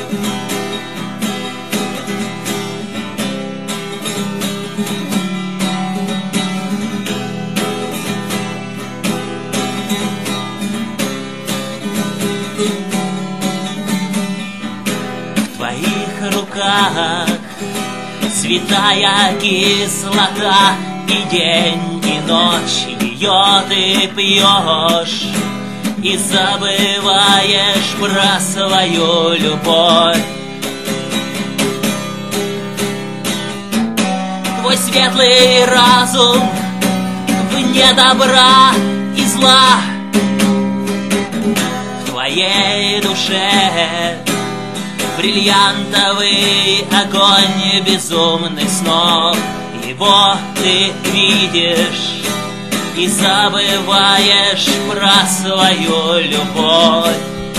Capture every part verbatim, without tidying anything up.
В твоих руках святая кислота, и день, и ночь ее ты пьешь, и забываешь про свою любовь. Твой светлый разум вне добра и зла, в твоей душе бриллиантовый огонь безумных снов. Его ты видишь и забываешь про свою любовь.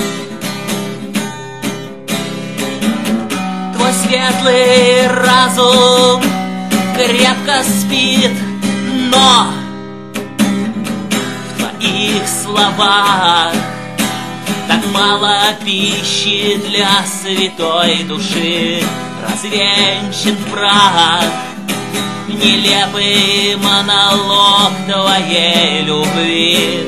Твой светлый разум крепко спит, но в твоих словах так мало пищи для святой души. Развенчан в прах нелепый монолог твоей любви.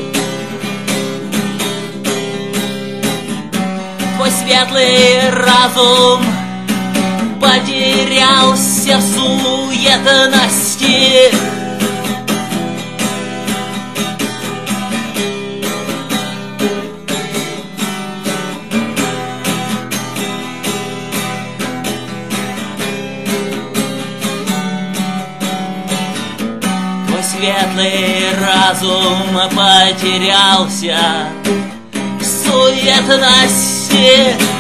Твой светлый разум потерялся в суетности. Светлый разум потерялся в суетности.